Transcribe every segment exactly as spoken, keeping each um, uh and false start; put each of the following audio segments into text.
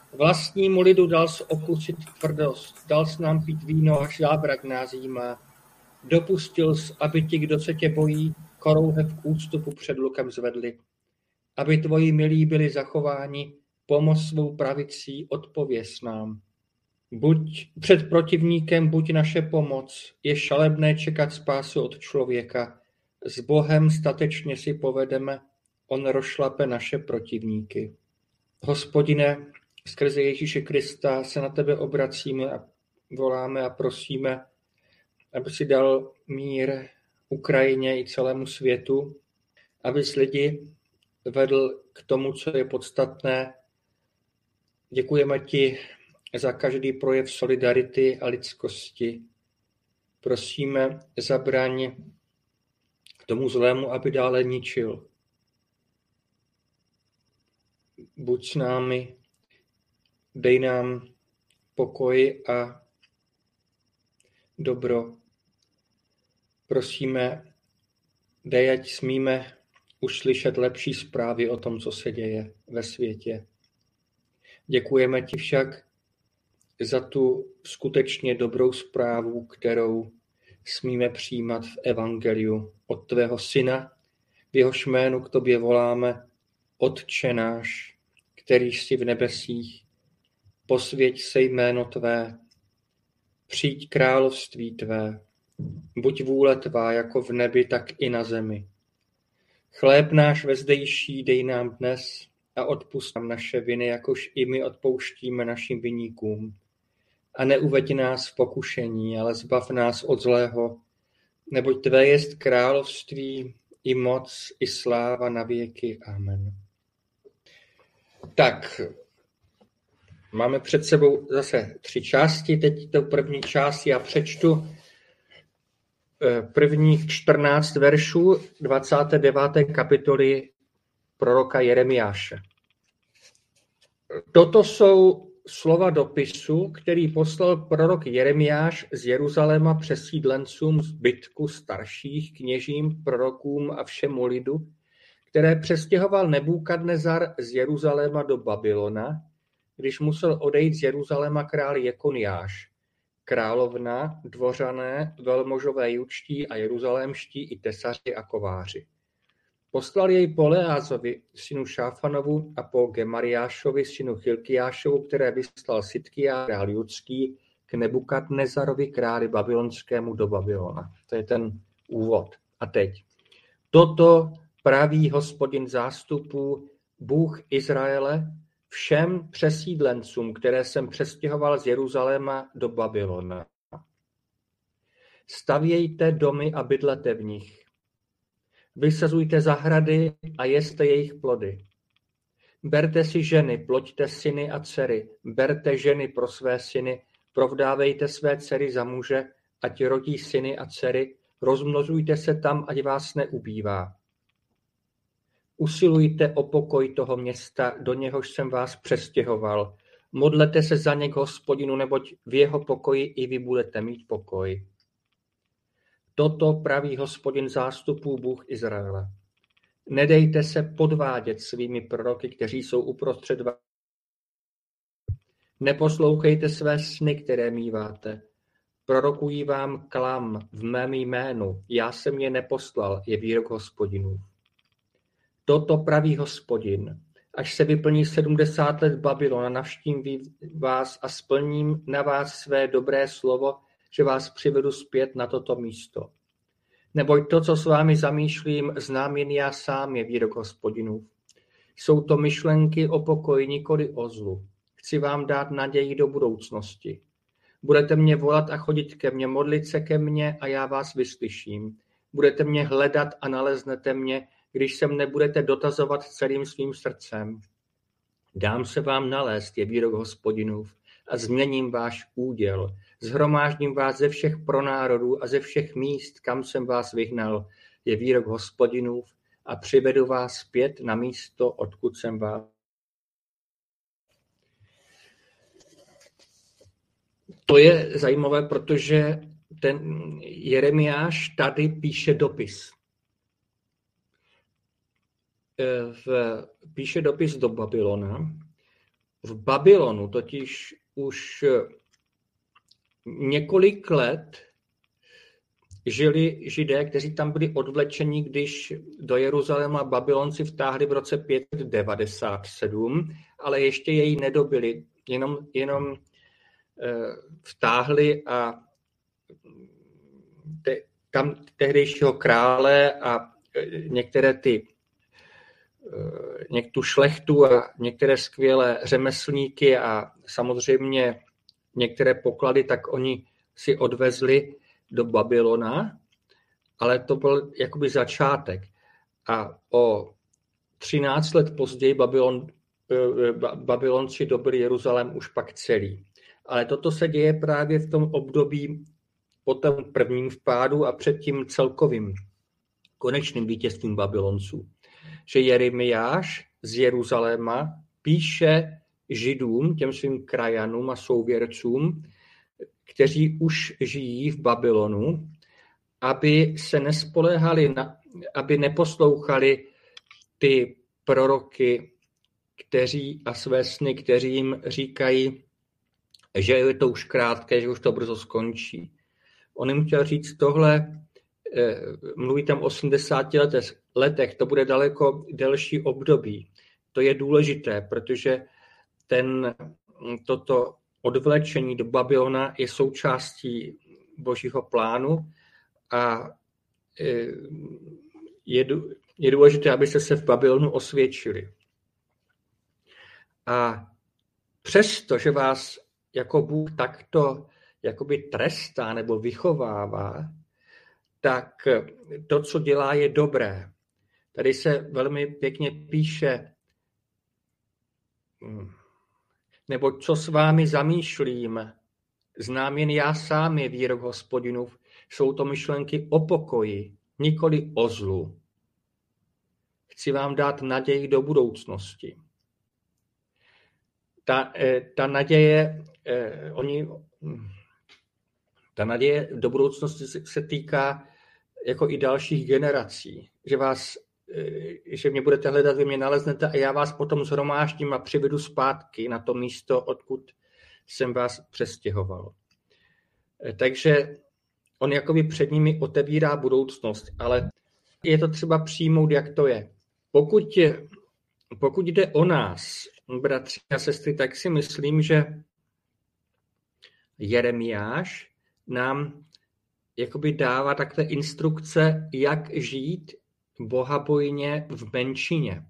Vlastnímu lidu dal s okusit tvrdost, dal s nám pít víno, až závrat nás jímá. Dopustil s, aby ti, kdo se tě bojí, korouhev k ústupu před lukem zvedli. Aby tvoji milí byli zachováni, pomoc svou pravicí odpověz nám. Buď před protivníkem, buď naše pomoc, je šalebné čekat spásu od člověka. S Bohem statečně si povedeme, on rozšlape naše protivníky. Hospodine, skrze Ježíše Krista se na tebe obracíme a voláme a prosíme, aby si dal mír Ukrajině i celému světu, aby lidi vedl k tomu, co je podstatné. Děkujeme ti za každý projev solidarity a lidskosti. Prosíme, zabraň tomu zlému, aby dále ničil. Buď s námi, dej nám pokoj a dobro. Prosíme, dej, ať smíme už slyšet lepší zprávy o tom, co se děje ve světě. Děkujeme ti však za tu skutečně dobrou zprávu, kterou smíme přijímat v evangeliu od tvého syna, v jehož jménu k tobě voláme, Otče náš, který jsi v nebesích, posvěť se jméno tvé, přijď království tvé, buď vůle tvá jako v nebi, tak i na zemi. Chléb náš vezdejší dej nám dnes a odpusť nám naše viny, jakož i my odpouštíme našim viníkům. A neuveď nás v pokušení, ale zbav nás od zlého, neboť tvé jest království, i moc, i sláva na věky. Amen. Tak, máme před sebou zase tři části. Teď to první část já přečtu prvních čtrnáct veršů dvacáté deváté kapitoly proroka Jeremiáše. Toto jsou slova dopisu, který poslal prorok Jeremiáš z Jeruzaléma přesídlencům zbytku starších, kněžím, prorokům a všemu lidu, které přestěhoval Nebukadnezar z Jeruzaléma do Babylona, když musel odejít z Jeruzaléma král Jekoniáš. Královna, dvořané, velmožové judští a jeruzalémští i tesaři a kováři. Poslal jej po Leázovi, synu Šáfanovu, a po Gemariášovi, synu Chilkiášovu, které vyslal Sidkia, král judský, k Nebukadnezarovi, králi babylonskému do Babylona. To je ten úvod. A teď. Toto praví Hospodin zástupů, Bůh Izraele, všem přesídlencům, které jsem přestěhoval z Jeruzaléma do Babylona. Stavějte domy a bydlete v nich. Vysazujte zahrady a jeste jejich plody. Berte si ženy, ploďte syny a dcery. Berte ženy pro své syny, provdávejte své dcery za muže, ať rodí syny a dcery. Rozmnožujte se tam, ať vás neubývá. Usilujte o pokoj toho města, do něhož jsem vás přestěhoval. Modlete se za něj k Hospodinu, neboť v jeho pokoji i vy budete mít pokoj. Toto praví Hospodin zástupů, Bůh Izraele. Nedejte se podvádět svými proroky, kteří jsou uprostřed vás. Neposlouchejte své sny, které míváte. Prorokují vám klam v mém jménu. Já jsem je neposlal, je výrok Hospodinův. Toto praví Hospodin. Až se vyplní sedmdesát let Babylona, navštívím vás a splním na vás své dobré slovo, že vás přivedu zpět na toto místo. Neboť to, co s vámi zamýšlím, znám jen já sám, je výrok Hospodinův. Jsou to myšlenky o pokoji, nikoli o zlu. Chci vám dát naději do budoucnosti. Budete mě volat a chodit ke mně, modlit se ke mně a já vás vyslyším. Budete mě hledat a naleznete mě, když se mne budete dotazovat celým svým srdcem. Dám se vám nalézt, je výrok Hospodinův, a změním váš úděl. Shromáždím vás ze všech pronárodů a ze všech míst, kam jsem vás vyhnal, je výrok Hospodinův, a přivedu vás zpět na místo, odkud jsem vás. To je zajímavé, protože ten Jeremiáš tady píše dopis. V, píše dopis do Babylona v Babylonu totiž už několik let žili Židé, kteří tam byli odvlečeni, když do Jeruzaléma Babylonci vtáhli v roce pět set devadesát sedm, ale ještě jej nedobili, jenom, jenom eh, vtáhli a te, tam tehdejšího krále a některé ty některou šlechtu a některé skvělé řemeslníky a samozřejmě některé poklady, tak oni si odvezli do Babylona, ale to byl jakoby začátek. A o třináct let později Babylon, Babylonci dobili Jeruzalém už pak celý. Ale toto se děje právě v tom období po tom prvním vpádu a před tím celkovým konečným vítězstvím Babylonců. Že Jeremiáš z Jeruzaléma píše Židům, těm svým krajanům a souvěrcům, kteří už žijí v Babylonu, aby se nespoléhali, na, aby neposlouchali ty proroky, kteří a své sny, kteří jim říkají, že je to už krátké, že už to brzo skončí. On jim chtěl říct tohle, mluví tam o osmdesáti letech, letech, to bude daleko delší období. To je důležité, protože ten, toto odvlečení do Babylona je součástí Božího plánu a je, je důležité, abyste se v Babylonu osvědčili. A přesto, že vás jako Bůh takto jakoby trestá nebo vychovává, tak to, co dělá, je dobré. Tady se velmi pěkně píše, nebo co s vámi zamýšlím, znám jen já sám je výrok Hospodinův, jsou to myšlenky o pokoji, nikoli o zlu. Chci vám dát naději do budoucnosti. Ta, ta naděje, oni, ta naděje do budoucnosti se týká jako i dalších generací, že vás, že mě budete hledat, vy mě naleznete a já vás potom shromáždím a přivedu zpátky na to místo, odkud jsem vás přestěhoval. Takže on jakoby před nimi otevírá budoucnost, ale je to třeba přijmout, jak to je. Pokud, pokud jde o nás, bratři a sestry, tak si myslím, že Jeremiáš nám jakoby dává takové instrukce, jak žít bohabojně v menšině.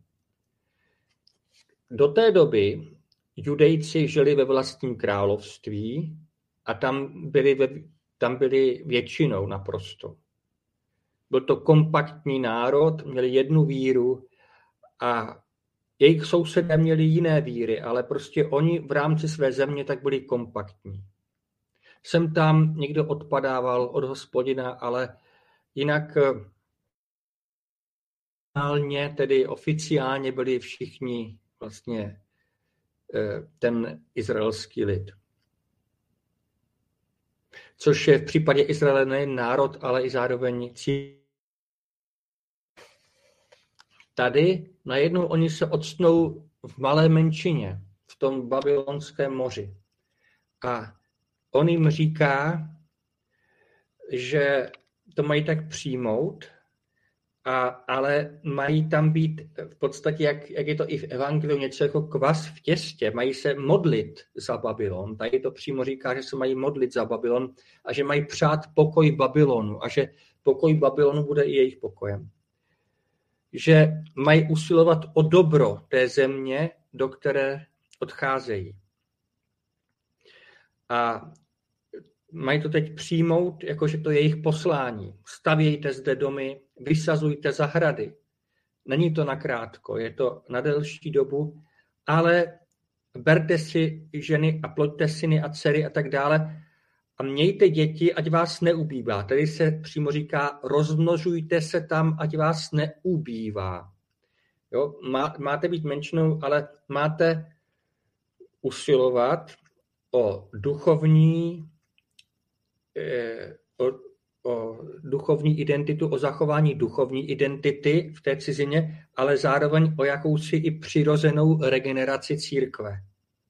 Do té doby Judejci žili ve vlastním království a tam byli, ve, tam byli většinou naprosto. Byl to kompaktní národ, měli jednu víru a jejich sousedé měli jiné víry, ale prostě oni v rámci své země tak byli kompaktní. Sem tam někdo odpadával od Hospodina, ale jinak tedy oficiálně byli všichni vlastně ten izraelský lid. Což je v případě Izraele nejen národ, ale i zároveň církev. Tady najednou oni se odstnou v malé menšině, v tom babylonském moři. A on jim říká, že to mají tak přijmout, a, ale mají tam být v podstatě, jak, jak je to i v evangeliu, něco jako kvas v těstě. Mají se modlit za Babylon. Tady to přímo říká, že se mají modlit za Babylon a že mají přát pokoj Babylonu a že pokoj Babylonu bude i jejich pokojem. Že mají usilovat o dobro té země, do které odcházejí. A mají to teď přijmout, jakože to je jejich poslání. Stavějte zde domy, vysazujte zahrady. Není to nakrátko, je to na delší dobu, ale berte si ženy a ploďte syny a dcery a tak dále a mějte děti, ať vás neubývá. Tady se přímo říká, rozmnožujte se tam, ať vás neubývá. Jo? Má, máte být menšinou, ale máte usilovat o duchovní O, o duchovní identitu, o zachování duchovní identity v té cizině, ale zároveň o jakousi i přirozenou regeneraci církve.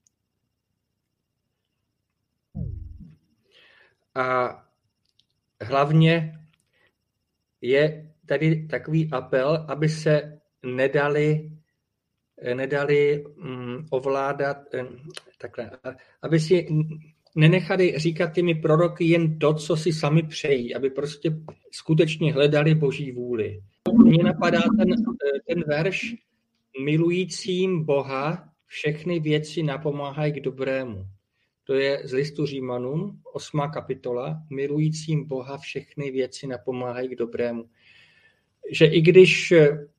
A hlavně je tady takový apel, aby se nedali, nedali um, ovládat, um, takhle, aby si nenechali říkat těmi proroky jen to, co si sami přejí, aby prostě skutečně hledali Boží vůli. Mně napadá ten, ten verš, milujícím Boha všechny věci napomáhají k dobrému. To je z listu Římanům, osmá kapitola, milujícím Boha všechny věci napomáhají k dobrému. Že i když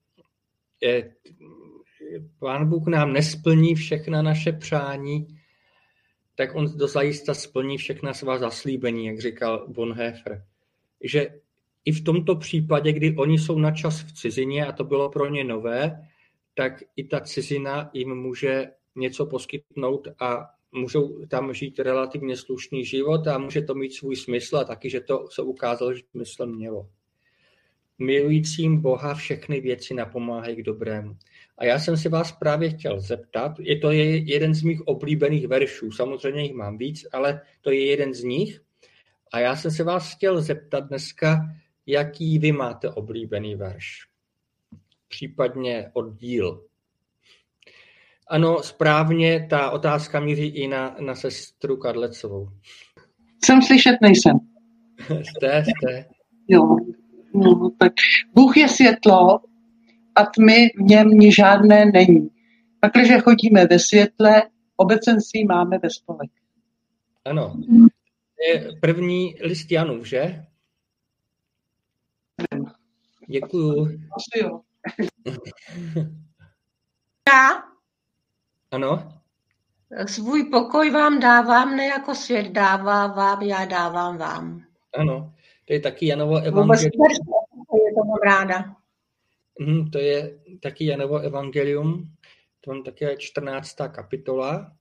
Pán Bůh nám nesplní všechna naše přání, tak on dozajista splní všechna svá zaslíbení, jak říkal Bonhoeffer. Že i v tomto případě, kdy oni jsou na čas v cizině a to bylo pro ně nové, tak i ta cizina jim může něco poskytnout a můžou tam žít relativně slušný život a může to mít svůj smysl a taky, že to se ukázalo, že smysl mělo. Milujícím Boha všechny věci napomáhají k dobrému. A já jsem si vás právě chtěl zeptat, je to je jeden z mých oblíbených veršů, samozřejmě jich mám víc, ale to je jeden z nich. A já jsem se vás chtěl zeptat dneska, jaký vy máte oblíbený verš, případně oddíl. Ano, správně, ta otázka míří i na, na sestru Kadlecovou. Jsem slyšet, nejsem. Jste, jste. Jo, no, tak Bůh je světlo a tmy v něm ni žádné není. Pakliže chodíme ve světle, obecenství máme ve spolek. Ano, je první list Janův, že? Děkuju. Asi jo. Já Ano? svůj pokoj vám dávám, ne jako svět dává vám, já dávám vám. Ano, to je taky Janovo Vůbec evangelium. je to mám ráda. Mhm, to je taky Janovo evangelium, to je také čtrnáctá kapitola.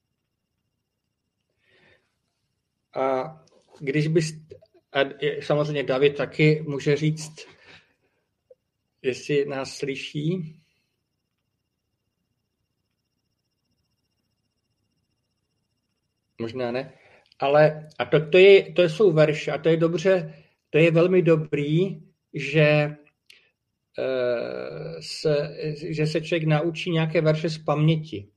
A když bys, a samozřejmě David taky může říct, jestli nás slyší. Možná ne. Ale a to, to, je, to jsou verše a to je dobře, to je velmi dobrý, že se, že se člověk naučí nějaké verše z paměti.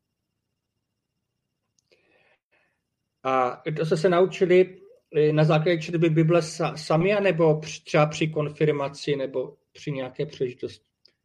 A to se se naučili na základě četby Bible sami, nebo třeba při konfirmaci, nebo při nějaké příležitosti?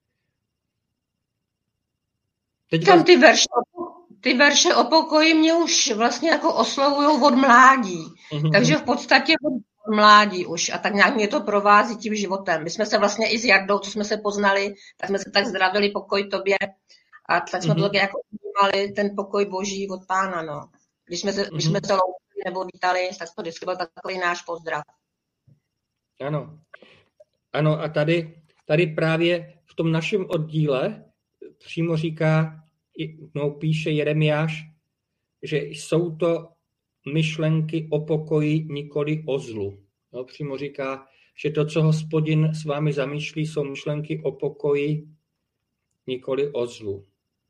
Teď vás... ty, verše, ty verše o pokoji mě už vlastně jako oslovují od mládí. Mm-hmm. Takže v podstatě od mládí už. A tak nějak mě to provází tím životem. My jsme se vlastně i s Jardou, co jsme se poznali, tak jsme se tak zdravili, pokoj tobě. A tak jsme mm-hmm. to taky jako vnímali, ten pokoj Boží od Pána, no. Když jsme se, mm-hmm. když jsme se loučili nebo vítali, tak to vždycky byl takový náš pozdrav. Ano. Ano, a tady, tady právě v tom našem oddíle přímo říká, no, píše Jeremiáš, že jsou to myšlenky o pokoji, nikoli o zlu. No, přímo říká, že to, co Hospodin s vámi zamýšlí, jsou myšlenky o pokoji, nikoli o zlu.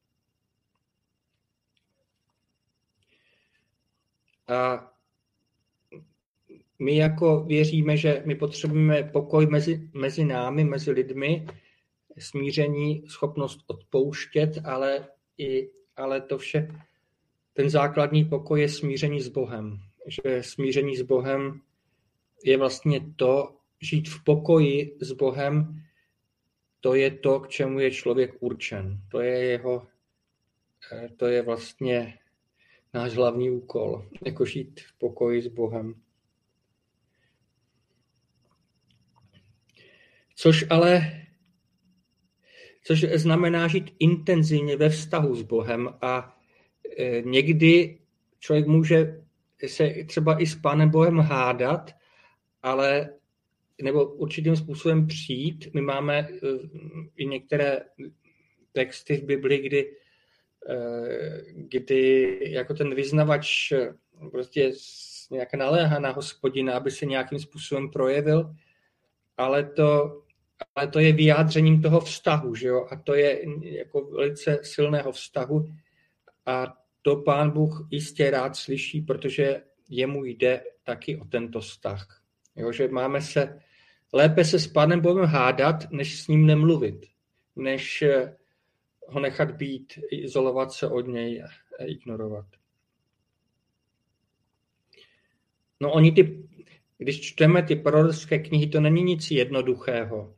A my jako věříme, že my potřebujeme pokoj mezi, mezi námi, mezi lidmi, smíření, schopnost odpouštět, ale, i, ale to vše, ten základní pokoj je smíření s Bohem. Že smíření s Bohem je vlastně to, žít v pokoji s Bohem, to je to, k čemu je člověk určen. To je jeho, to je vlastně náš hlavní úkol, jako žít v pokoji s Bohem. Což ale což znamená žít intenzivně ve vztahu s Bohem a e, někdy člověk může se třeba i s Pánem Bohem hádat, ale nebo určitým způsobem přijít. My máme e, i některé texty v Bibli, kdy, e, kdy jako ten vyznavač prostě nějak naléhá na Hospodina, aby se nějakým způsobem projevil, ale to Ale to je vyjádřením toho vztahu, že jo? A to je jako velice silného vztahu. A to Pán Bůh jistě rád slyší, protože jemu jde taky o tento vztah. Jo, že máme se lépe se s Pánem Bohem hádat, než s ním nemluvit, než ho nechat být, izolovat se od něj a ignorovat. No oni ty, když čteme ty prorocké knihy, to není nic jednoduchého.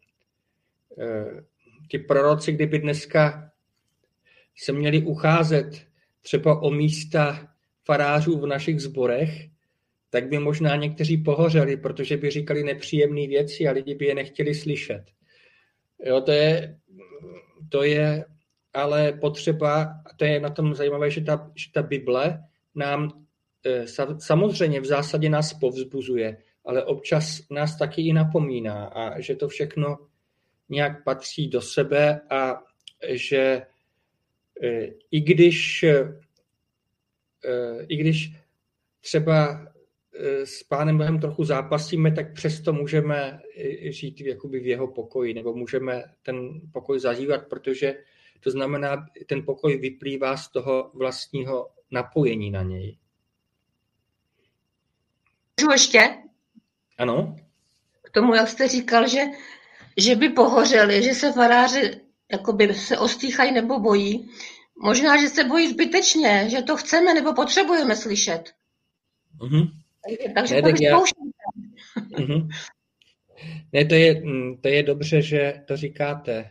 Ty proroci, kdyby dneska se měli ucházet třeba o místa farářů v našich sborech, tak by možná někteří pohořeli, protože by říkali nepříjemné věci a lidi by je nechtěli slyšet. Jo, to je, to je ale potřeba, to je na tom zajímavé, že ta, že ta Bible nám samozřejmě v zásadě nás povzbuzuje, ale občas nás taky i napomíná a že to všechno nějak patří do sebe a že i když, i když třeba s Pánem Bohem trochu zápasíme, tak přesto můžeme žít jakoby v jeho pokoji, nebo můžeme ten pokoj zažívat, protože to znamená, ten pokoj vyplývá z toho vlastního napojení na něj. Můžu ještě? Ano. K tomu, jak jste říkal, že, že by pohořeli, že se faráři jakoby se ostýchají nebo bojí. Možná, že se bojí zbytečně, že to chceme nebo potřebujeme slyšet. Mm-hmm. Takže ne, to vyzkoušejte. Mm-hmm. Ne, to je, to je dobře, že to říkáte.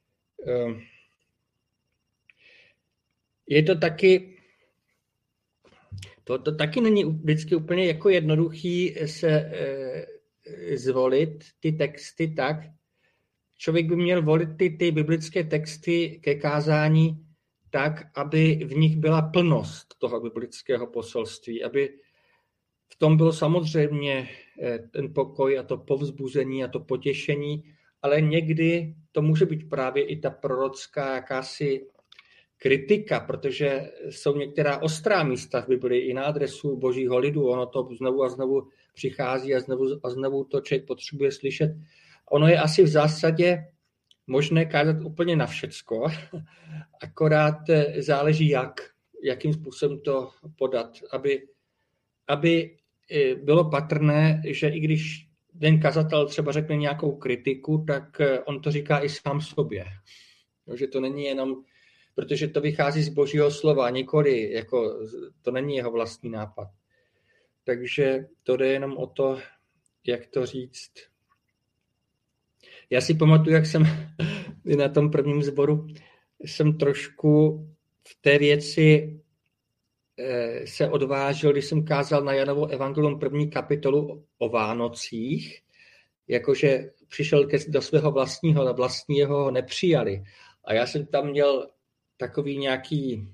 Je to taky, to, to taky není vždycky úplně jako jednoduchý se e, zvolit ty texty tak. Člověk by měl volit ty, ty biblické texty ke kázání tak, aby v nich byla plnost toho biblického poselství, aby v tom bylo samozřejmě ten pokoj a to povzbuzení a to potěšení, ale někdy to může být právě i ta prorocká jakási kritika, protože jsou některá ostrá místa v Biblii i na adresu božího lidu, ono to znovu a znovu přichází a znovu a znovu to člověk potřebuje slyšet. Ono je asi v zásadě možné kázat úplně na všecko, akorát záleží jak, jakým způsobem to podat, aby, aby bylo patrné, že i když ten kazatel třeba řekne nějakou kritiku, tak on to říká i sám sobě. Že to není jenom, protože to vychází z božího slova, nikoli, jako, to není jeho vlastní nápad. Takže to jde jenom o to, jak to říct. Já si pamatuju, jak jsem na tom prvním sboru jsem trošku v té věci se odvážil, když jsem kázal na Janovo evangelium první kapitolu o Vánocích, jakože přišel do svého vlastního, na vlastního ho nepřijali. A já jsem tam měl takový nějaký,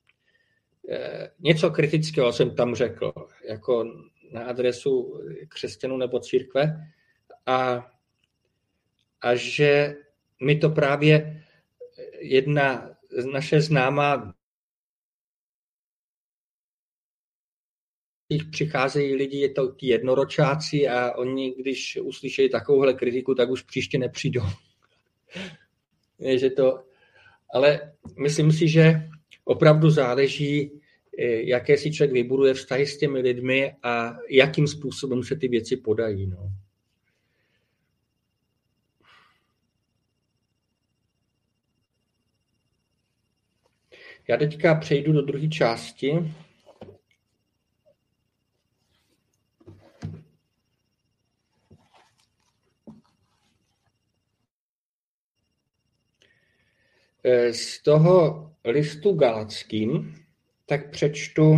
něco kritického jsem tam řekl, jako na adresu křesťanů nebo církve. A A že mi to právě jedna naše známá, přicházejí lidi, je to ti jednoročáci a oni, když uslyšejí takovouhle kritiku, tak už příště nepřijdou. Je, že to, ale myslím si, že opravdu záleží, jaké si člověk vybuduje vztahy s těmi lidmi a jakým způsobem se ty věci podají. No. Já teďka přejdu do druhé části. Z toho listu Galatským tak přečtu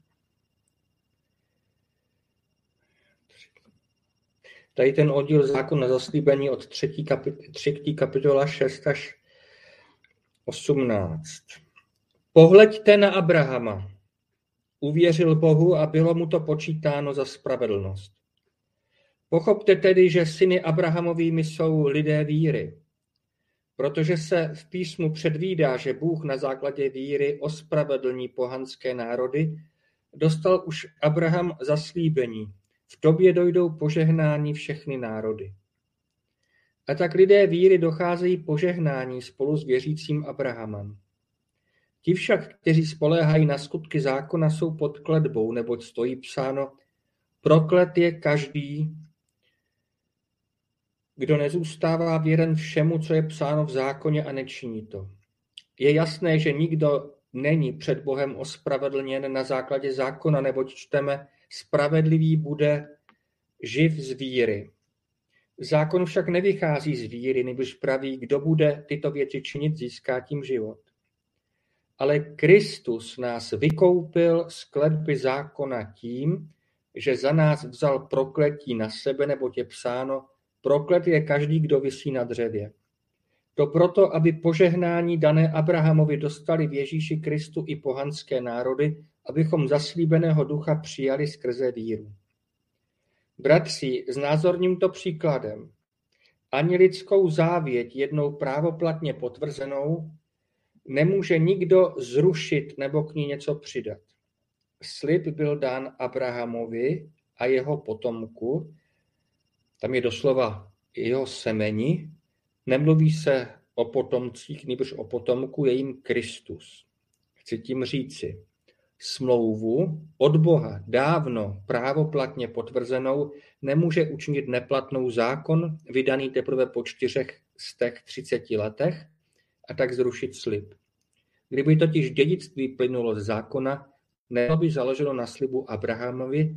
tady ten oddíl zákon na zaslíbení od třetí, kapit- třetí kapitola šest až osmnáct. Pohleďte na Abrahama. Uvěřil Bohu a bylo mu to počítáno za spravedlnost. Pochopte tedy, že syny Abrahamovými jsou lidé víry, protože se v písmu předvídá, že Bůh na základě víry ospravedlní pohanské národy, dostal už Abraham zaslíbení. V tobě dojdou požehnání všechny národy. A tak lidé víry docházejí požehnání spolu s věřícím Abrahamem. Ti však, kteří spoléhají na skutky zákona, jsou pod kletbou, neboť stojí psáno, proklet je každý, kdo nezůstává věren všemu, co je psáno v zákoně a nečiní to. Je jasné, že nikdo není před Bohem ospravedlněn na základě zákona, neboť čteme, spravedlivý bude živ z víry. Zákon však nevychází z víry, nebož praví, kdo bude tyto věci činit, získá tím život. Ale Kristus nás vykoupil z kletby zákona tím, že za nás vzal prokletí na sebe, neboť je psáno, proklet je každý, kdo visí na dřevě. To proto, aby požehnání dané Abrahamovi dostali v Ježíši Kristu i pohanské národy, abychom zaslíbeného ducha přijali skrze víru. Bratři, znázorním to příkladem. Ani lidskou závěť jednou právoplatně potvrzenou nemůže nikdo zrušit nebo k ní něco přidat. Slib byl dán Abrahamovi a jeho potomku, tam je doslova jeho semeni, nemluví se o potomcích, nýbrž o potomku, je jim Kristus. Chci tím říci, smlouvu od Boha dávno právoplatně potvrzenou nemůže učinit neplatnou zákon, vydaný teprve po čtyřech z těch třiceti letech, a tak zrušit slib. Kdyby totiž dědictví plynulo z zákona, nebylo by založeno na slibu Abrahamovi,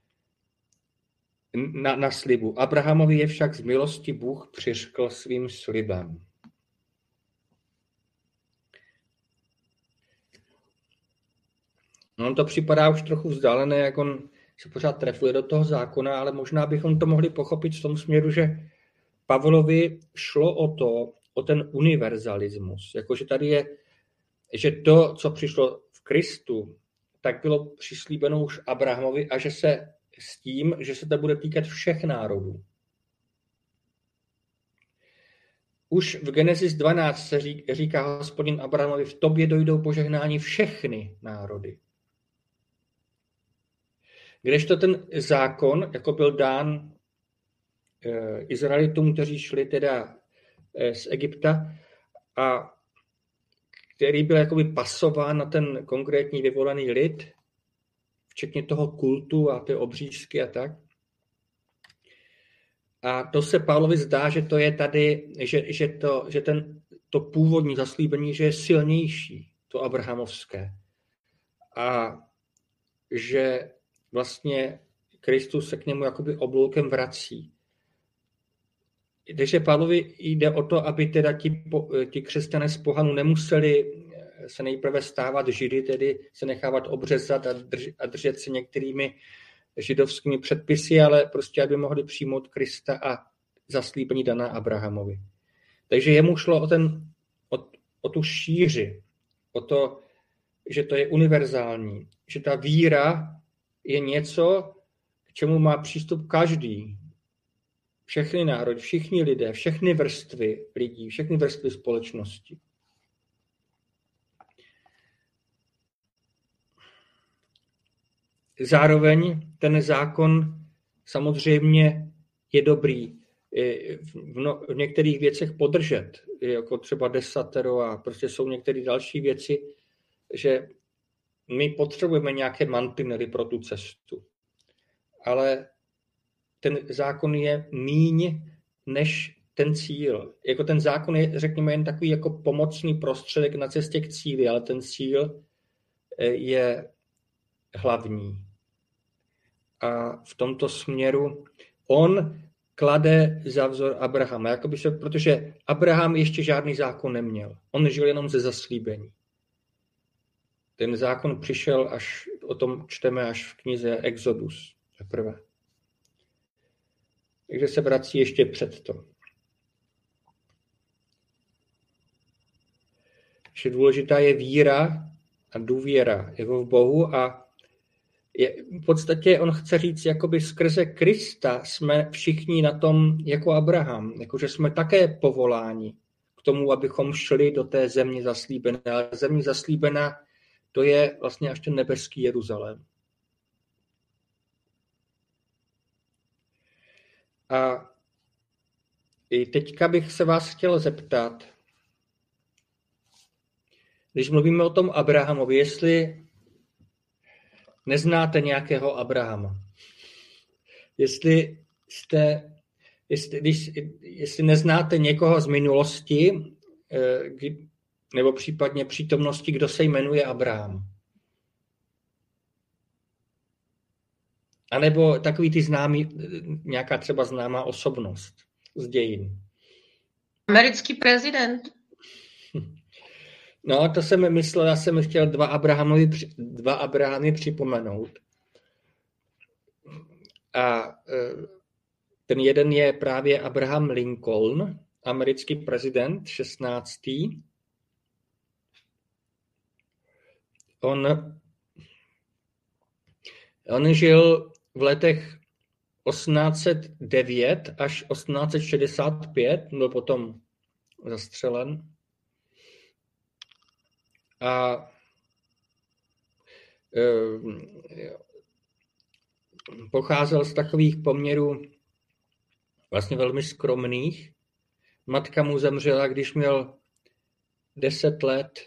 na, na slibu. Abrahamovi je však z milosti Bůh přiřkl svým slibem. No, to připadá už trochu vzdálené, jak on se pořád trefuje do toho zákona, ale možná bychom to mohli pochopit v tom směru, že Pavlovi šlo o to, o ten univerzalismus. Jakože tady je, že to, co přišlo v Kristu, tak bylo přislíbeno už Abrahamovi a že se s tím, že se to bude týkat všech národů. Už v Genesis dvanáct se říká Hospodin Abrahamovi, v tobě dojdou požehnání všechny národy. Kdežto ten zákon, jako byl dán e, Izraelitům, kteří šli teda e, z Egypta a který byl jakoby pasován na ten konkrétní vyvolený lid, včetně toho kultu a ty obřízky a tak. A to se Pavlovi zdá, že to je tady, že, že, to, že ten, to původní zaslíbení, že je silnější, to abrahamovské. A že vlastně Kristus se k němu jakoby obloukem vrací. Takže Pavlovi jde o to, aby teda ti, ti křesťané z pohanu nemuseli se nejprve stávat židy, tedy se nechávat obřezat a, drž, a držet se některými židovskými předpisy, ale prostě aby mohli přijmout Krista a zaslíbení daná Abrahamovi. Takže jemu šlo o, ten, o, o tu šíři, o to, že to je univerzální, že ta víra je něco, k čemu má přístup každý. Všechny národy, všichni lidé, všechny vrstvy lidí, všechny vrstvy společnosti. Zároveň ten zákon samozřejmě je dobrý v, no, v některých věcech podržet, jako třeba desatero a prostě jsou některé další věci, že my potřebujeme nějaké mantinely pro tu cestu. Ale ten zákon je míň než ten cíl. Jako ten zákon je, řekněme, jen takový jako pomocný prostředek na cestě k cíli, ale ten cíl je hlavní. A v tomto směru on klade za vzor Abrahama, jakoby se, protože Abraham ještě žádný zákon neměl. On žil jenom ze zaslíbení. Ten zákon přišel, až o tom čteme až v knize Exodus teprve. Takže se vrací ještě před to. Že důležitá je víra a důvěra jako v Bohu a je, v podstatě on chce říct, jakoby skrze Krista jsme všichni na tom jako Abraham, jakože jsme také povoláni k tomu, abychom šli do té země zaslíbené. Ale země zaslíbená, to je vlastně až ten nebeský Jeruzalém. A i teďka bych se vás chtěl zeptat, když mluvíme o tom Abrahamovi, jestli neznáte nějakého Abrahama, jestli jste, jestli, když, jestli neznáte někoho z minulosti, nebo případně přítomnosti, kdo se jmenuje Abraham. A nebo takový ty známý, nějaká třeba známá osobnost z dějin. Americký prezident. No, to jsem myslel, já jsem chtěl dva Abrahamovi, dva Abrahamy připomenout. A ten jeden je právě Abraham Lincoln, americký prezident, šestnáctý. On, on žil v letech osmnáct set devět až osmnáct set šedesát pět, byl potom zastřelen. A e, pocházel z takových poměrů vlastně velmi skromných. Matka mu zemřela, když měl deset let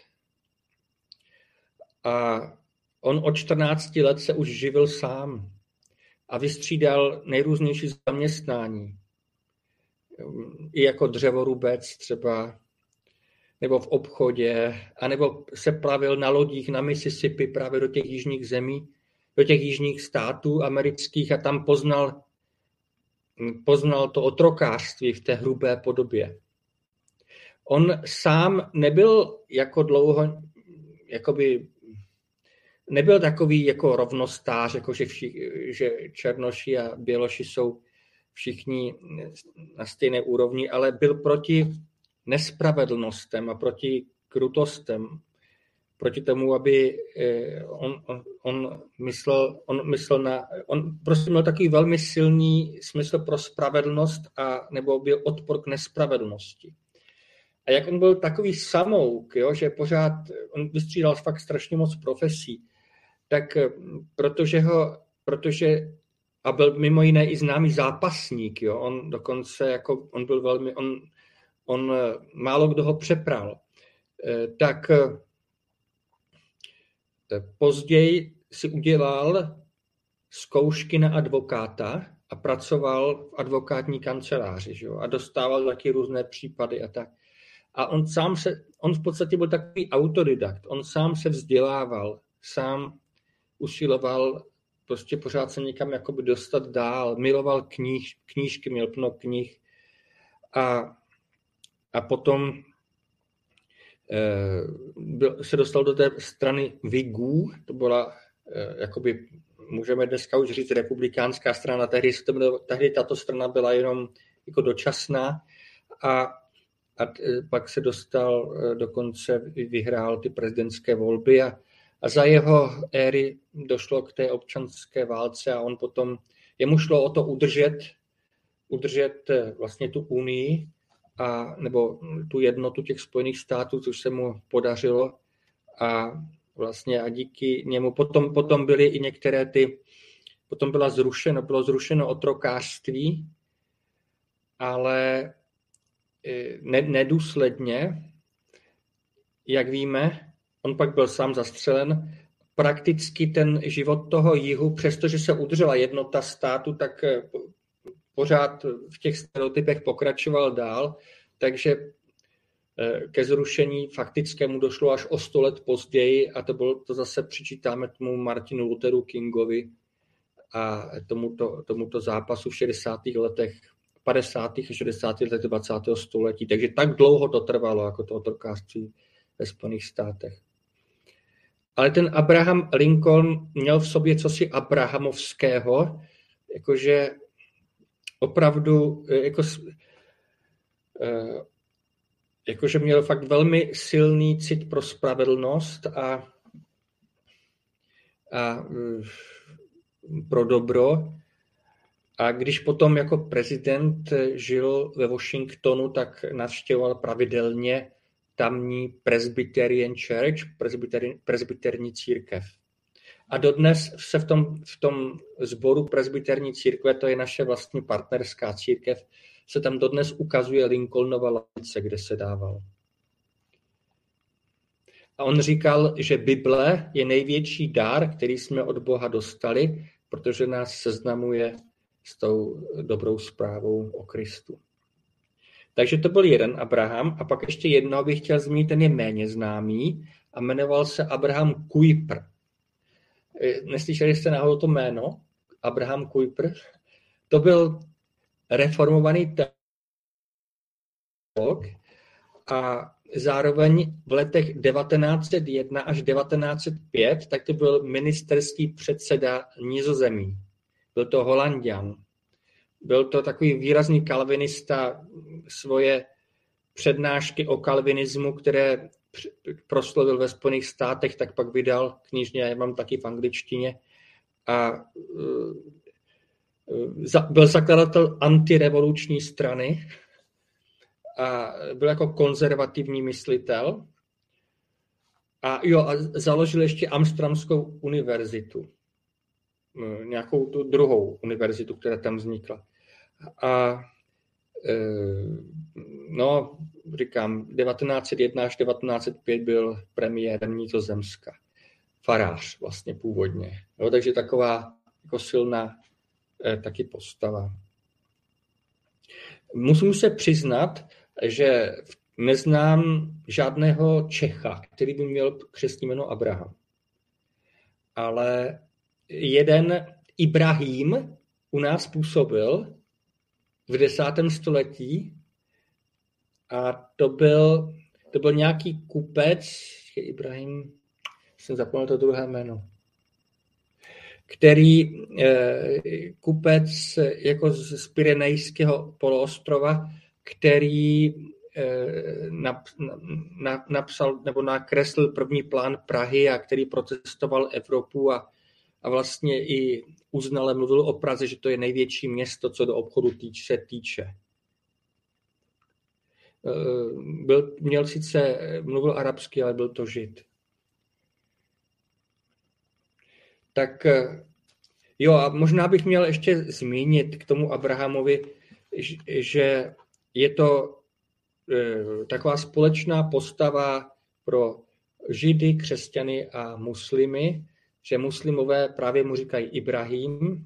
a on od čtrnácti let se už živil sám a vystřídal nejrůznější zaměstnání. I jako dřevorubec třeba, nebo v obchodě, anebo se plavil na lodích na Mississippi právě do těch jižních zemí, do těch jižních států amerických a tam poznal, poznal to otrokářství v té hrubé podobě. On sám nebyl jako dlouho, jakoby, nebyl takový jako rovnostář, jako že, vši, že černoši a běloši jsou všichni na stejné úrovni, ale byl proti nespravedlnostem a proti krutostem, proti tomu, aby on, on, on, myslel, on myslel na, on prostě měl takový velmi silný smysl pro spravedlnost a nebo byl odpor k nespravedlnosti. A jak on byl takový samouk, jo, že pořád, on vystřídal fakt strašně moc profesí, tak protože ho, protože, a byl mimo jiné i známý zápasník, jo, on dokonce jako, on byl velmi, on, on málo kdo ho přepral, tak později si udělal zkoušky na advokáta a pracoval v advokátní kanceláři, že jo, a dostával taky různé případy a tak. A on sám se, on v podstatě byl takový autodidakt, on sám se vzdělával, sám usiloval prostě pořád se někam jakoby dostat dál, miloval kníž, knížky, měl plno knih a, a potom eh, byl, se dostal do té strany Whigů, to byla eh, jakoby, můžeme dneska už říct republikánská strana, tehdy, tehdy tato strana byla jenom jako dočasná a A pak se dostal, dokonce vyhrál ty prezidentské volby a, a za jeho éry došlo k té občanské válce a on potom, jemu šlo o to udržet, udržet vlastně tu unii a, nebo tu jednotu těch Spojených států, což se mu podařilo a vlastně a díky němu potom, potom byly i některé ty, potom byla zrušeno, bylo zrušeno otrokářství, ale nedůsledně, jak víme, on pak byl sám zastřelen, prakticky ten život toho jihu, přestože se udržela jednota státu, tak pořád v těch stereotypech pokračoval dál, takže ke zrušení faktickému došlo až o sto let později a to, bylo, to zase přičítáme tomu Martinu Lutheru Kingovi a tomuto, tomuto zápasu v šedesátých letech padesátých a šedesátých letech dvacátého století. Takže tak dlouho to trvalo, jako to otrokářství ve Spojených státech. Ale ten Abraham Lincoln měl v sobě cosi abrahamovského, jakože opravdu, jako, jakože měl fakt velmi silný cit pro spravedlnost a, a pro dobro. A když potom jako prezident žil ve Washingtonu, tak navštěvoval pravidelně tamní Presbyterian Church, presbyteri, presbyterní církev. A dodnes se v tom, v tom sboru presbyterní církve, to je naše vlastní partnerská církev, se tam dodnes ukazuje Lincolnova lavice, kde se dával. A on říkal, že Bible je největší dar, který jsme od Boha dostali, protože nás seznamuje s tou dobrou zprávou o Kristu. Takže to byl jeden Abraham. A pak ještě jedno bych chtěl zmínit, ten je méně známý a jmenoval se Abraham Kuyper. Neslyšeli jste náhodou to jméno? Abraham Kuyper? To byl reformovaný teolog a zároveň v letech devatenáct set jedna až devatenáct set pět tak to byl ministerský předseda Nizozemí. Byl to Holanďan. Byl to takový výrazný kalvinista, svoje přednášky o kalvinismu, které proslovil ve Spojených státech, tak pak vydal knižně, já mám taky v angličtině. A byl zakladatel antirevoluční strany a byl jako konzervativní myslitel. A jo, a založil ještě Amsterdamskou univerzitu. Nějakou tu druhou univerzitu, která tam vznikla. A no, říkám, devatenáct set jedna až devatenáct set pět byl premiérem Nizozemska. Farář vlastně původně. Jo, takže taková jako silná eh, taky postava. Musím se přiznat, že neznám žádného Čecha, který by měl křestní jméno Abraham. Ale jeden Ibrahim u nás působil v desátém století a to byl, to byl nějaký kupec, Ibrahim, jsem zapomněl to druhé jméno, který eh, kupec jako z Pyrenejského poloostrova, který eh, nap, na, napsal nebo nakreslil první plán Prahy a který protestoval Evropu a, a vlastně i uznal a mluvil o Praze, že to je největší město, co do obchodu týč, se týče. Byl, měl sice, mluvil arabsky, ale byl to Žid. Tak jo, a možná bych měl ještě zmínit k tomu Abrahamovi, že je to taková společná postava pro Židy, křesťany a muslimy, že muslimové právě mu říkají Ibrahim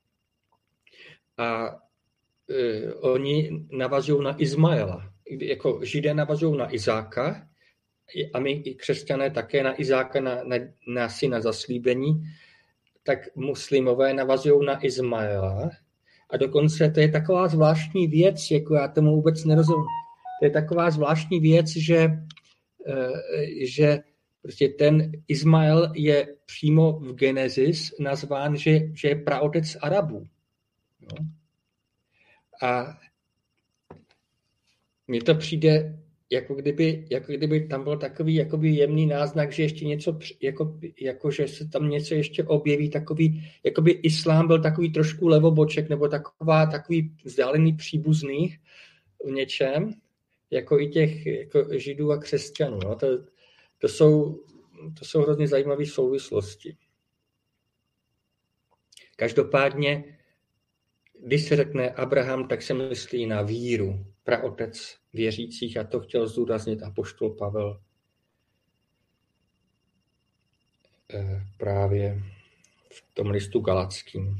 a e, oni navazují na Izmaela. Jako Židé navazují na Izáka a my i křesťané také na Izáka, na, na, na syna zaslíbení, tak muslimové navazují na Izmaela a dokonce to je taková zvláštní věc, jako já tomu vůbec nerozumím. To je taková zvláštní věc, že, e, že prostě ten Izmael je přímo v Genesis nazván, že, že je praotec Arabů. No. A mně to přijde, jako kdyby, jako kdyby tam byl takový jakoby jemný náznak, že ještě něco, jako, jako že se tam něco ještě objeví, takový, jakoby islám byl takový trošku levoboček, nebo taková, takový vzdálený příbuzný v něčem, jako i těch jako Židů a křesťanů. No. To, to jsou To jsou hrozně zajímavé souvislosti. Každopádně, když se řekne Abraham, tak se myslí na víru, praotec věřících, a to chtěl zdůraznit apoštol Pavel právě v tom listu Galatským.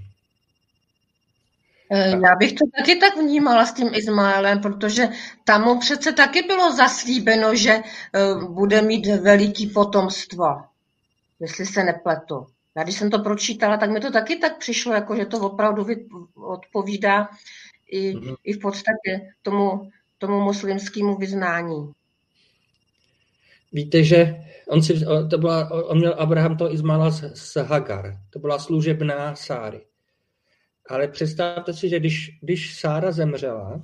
Já bych to taky tak vnímala s tím Izmaelem, protože tam mu přece taky bylo zaslíbeno, že bude mít veliký potomstvo, jestli se nepletu. Já když jsem to pročítala, tak mi to taky tak přišlo, jako že to opravdu odpovídá i, mm-hmm. i v podstatě tomu, tomu muslimskému vyznání. Víte, že on, si, to byla, on měl Abraham toho Izmaela z, z Hagar, to byla služebná Sáry. Ale představte si, že když, když Sára zemřela,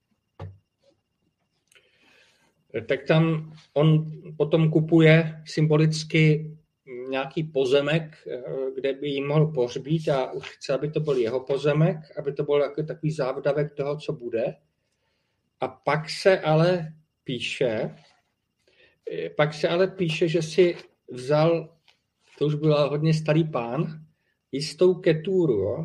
tak tam on potom kupuje symbolicky nějaký pozemek, kde by jí mohl pohřbít a už chce, aby to byl jeho pozemek, aby to byl jako takový závdavek toho, co bude. A pak se ale píše, pak se ale píše, že si vzal, to už byl hodně starý pán, jistou Keturu, jo.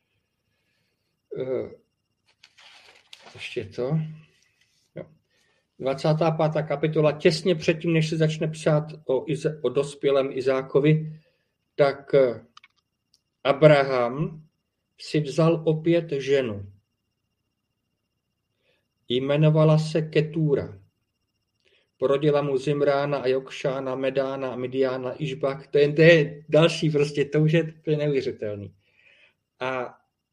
Ještě to. Jo. dvacátá pátá kapitola, těsně předtím, než se začne psát o, Iza- o dospělém Izákovi, tak Abraham si vzal opět ženu. Jmenovala se Ketúra. Porodila mu Zimrána a Jokšána, Medána, Midiána, Išbak. To je, to je další prostě, to už je, to je neuvěřitelný. A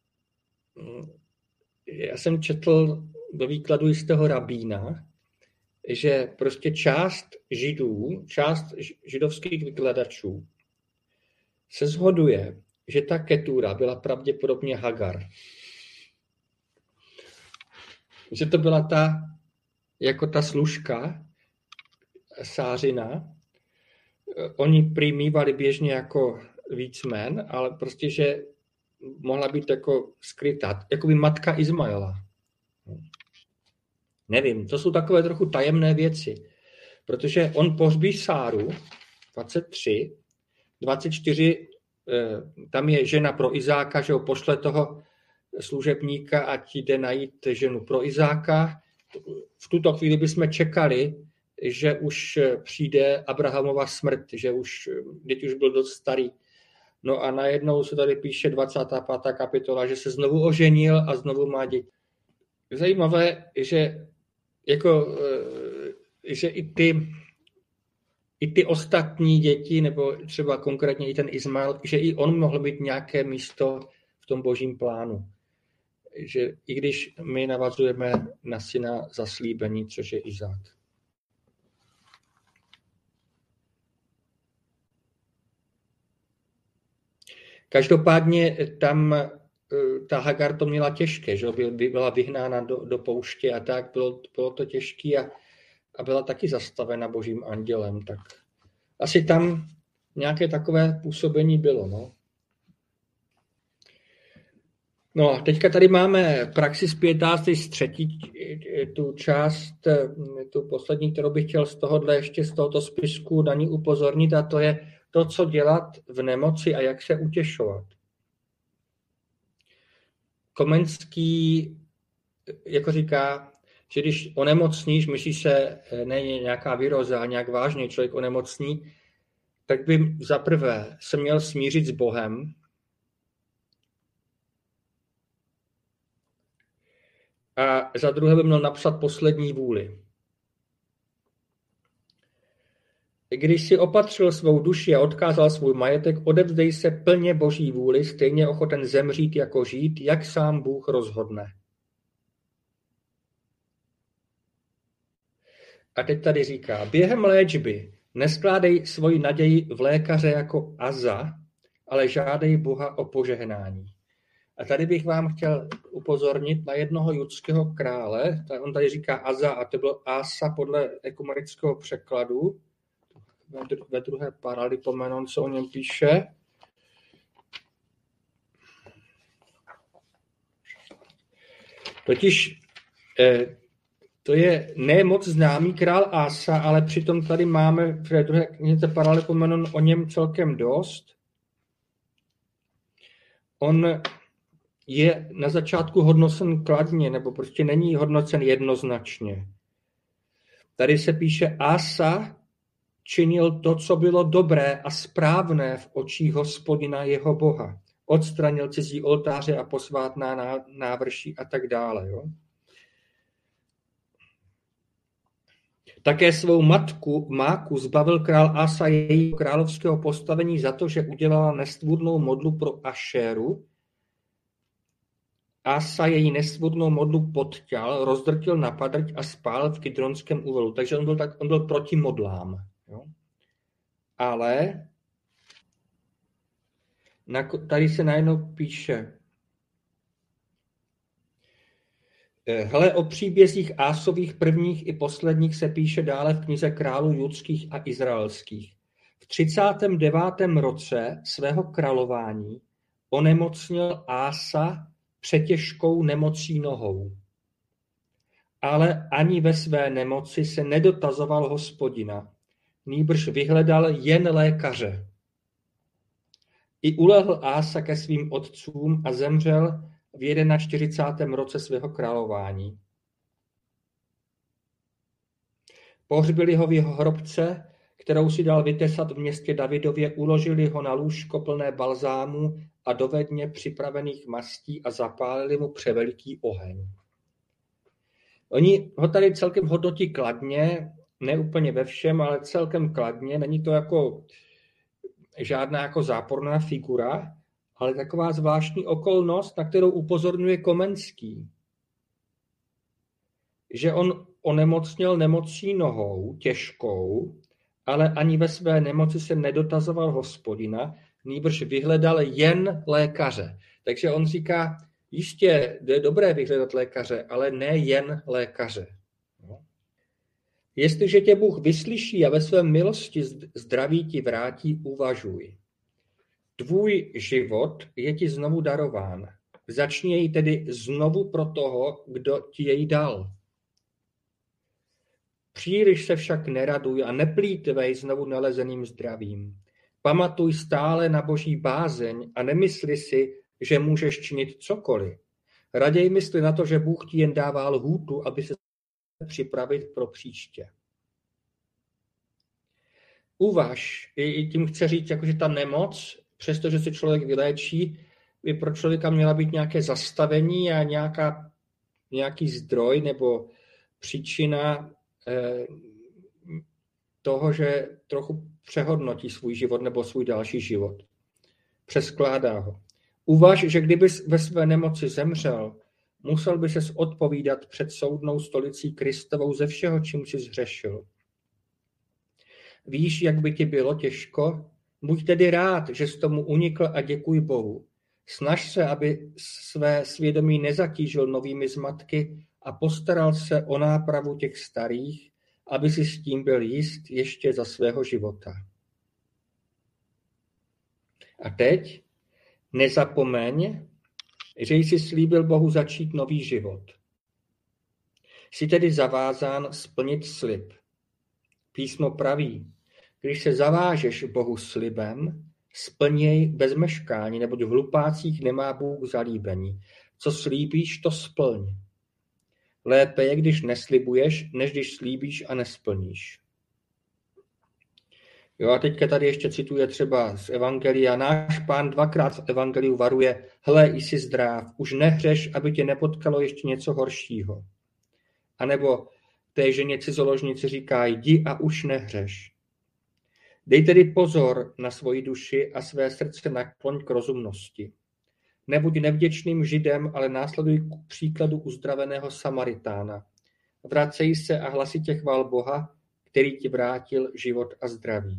já jsem četl ve výkladu jistého rabína, že prostě část židů, část židovských vykladačů se shoduje, že ta Ketúra byla pravděpodobně Hagar. Že to byla ta, jako ta služka, Sářina. Oni prý mívali běžně jako víc jmen, ale prostě, že mohla být jako skrytá, jako by matka Izmaela. Nevím, to jsou takové trochu tajemné věci, protože on pohřbí Sáru, dvacet tři, dvacet čtyři, tam je žena pro Izáka, že ho pošle toho služebníka, ať jde najít ženu pro Izáka. V tuto chvíli bychom čekali, že už přijde Abrahamova smrt, že už, teď už byl dost starý. No a najednou se tady píše dvacátá pátá kapitola, že se znovu oženil a znovu má děti. Zajímavé, že, jako, že i ty, i ty ostatní děti, nebo třeba konkrétně i ten Izmael, že i on mohl být nějaké místo v tom božím plánu. Že i když my navazujeme na syna zaslíbení, což je Izák. Každopádně tam ta Hagar to měla těžké, že byla vyhnána do, do pouště a tak, bylo, bylo to těžké a, a byla taky zastavena božím andělem. Tak asi tam nějaké takové působení bylo. No, no a teďka tady máme praxis pietáty z třetí, tu část, tu poslední, kterou bych chtěl z tohohle ještě z tohoto spisku na ní upozornit, a to je to, co dělat v nemoci a jak se utěšovat. Komenský jako říká, že když onemocníš, myslí se ne nějaká viróza, nějak vážně člověk onemocní, tak by zaprvé se měl smířit s Bohem, a za druhé by měl napsat poslední vůli. Když si opatřil svou duši a odkázal svůj majetek, odevzdej se plně boží vůli, stejně ochoten zemřít jako žít, jak sám Bůh rozhodne. A teď tady říká, během léčby neskládej svoji naději v lékaře jako Aza, ale žádej Boha o požehnání. A tady bych vám chtěl upozornit na jednoho judského krále, on tady říká Aza, a to byl Asa podle ekumenického překladu, ve druhé Paralipomenon, co o něm píše. Totiž eh, to je ne moc známý král Asa, ale přitom tady máme v druhé knize Paralipomenon o něm celkem dost. On je na začátku hodnocen kladně, nebo prostě není hodnocen jednoznačně. Tady se píše Asa činil to, co bylo dobré a správné v očích Hospodina jeho Boha. Odstranil cizí oltáře a posvátná návrší a tak dále. Jo? Také svou matku Máku zbavil král Asa jejího královského postavení za to, že udělala nestvůrnou modlu pro Ašéru. Asa její nestvůrnou modlu podťal, rozdrtil na padrť a spál v Kidronském úvalu. Takže on byl, tak, on byl proti modlám. Jo? Ale na, tady se najednou píše hele, o příbězích Ásových prvních i posledních se píše dále v knize králů judských a izraelských. V třicátém devátém roce svého králování onemocněl Ása přetěžkou nemocí nohou. Ale ani ve své nemoci se nedotazoval Hospodina, nýbrž vyhledal jen lékaře. I ulehl Ása ke svým otcům a zemřel v čtyřicátém prvním roce svého králování. Pohřbili ho v jeho hrobce, kterou si dal vytesat v městě Davidově, uložili ho na lůžko plné balzámu a dovedně připravených mastí a zapálili mu převeliký oheň. Oni ho tady celkem hodnotí kladně, ne úplně ve všem, ale celkem kladně. Není to jako žádná jako záporná figura, ale taková zvláštní okolnost, na kterou upozorňuje Komenský. Že on onemocněl nemocí nohou, těžkou, ale ani ve své nemoci se nedotazoval Hospodina, nýbrž vyhledal jen lékaře. Takže on říká, jistě je dobré vyhledat lékaře, ale ne jen lékaře. No. Jestliže tě Bůh vyslyší a ve své milosti zdraví ti vrátí, uvažuj. Tvůj život je ti znovu darován. Začni jej tedy znovu pro toho, kdo ti jej dal. Příliš se však neraduj a neplýtvej znovu nalezeným zdravím. Pamatuj stále na Boží bázeň a nemysli si, že můžeš činit cokoliv. Raději mysli na to, že Bůh ti jen dává lhůtu, aby se připravit pro příště. Uvaž, i tím chce říct, jakože ta nemoc, přestože se člověk vyléčí, by pro člověka měla být nějaké zastavení a nějaká, nějaký zdroj nebo příčina eh, toho, že trochu přehodnotí svůj život nebo svůj další život. Přeskládá ho. Uvaž, že kdyby ve své nemoci zemřel, musel by ses odpovídat před soudnou stolicí Kristovou ze všeho, čím jsi zhřešil. Víš, jak by ti bylo těžko? Buď tedy rád, že jsi tomu unikl a děkuj Bohu. Snaž se, aby své svědomí nezatížil novými zmatky a postaral se o nápravu těch starých, aby si s tím byl jist ještě za svého života. A teď nezapomeň, že jsi slíbil Bohu začít nový život. Jsi tedy zavázán splnit slib. Písmo praví, když se zavážeš Bohu slibem, splň jej bez meškání, neboť v hlupácích nemá Bůh zalíbení. Co slíbíš, to splň. Lépe je, když neslibuješ, než když slíbíš a nesplníš. Jo, a teďka tady ještě cituje třeba z Evangelia. Náš Pán dvakrát v Evangeliu varuje, hle, jsi zdrav, už nehřeš, aby tě nepotkalo ještě něco horšího. A nebo té ženě cizoložnici říká, jdi a už nehřeš. Dej tedy pozor na svoji duši a své srdce nakloň k rozumnosti. Nebuď nevděčným Židem, ale následuj k příkladu uzdraveného Samaritána. Vracej se a hlasitě chvál Boha, který ti vrátil život a zdraví.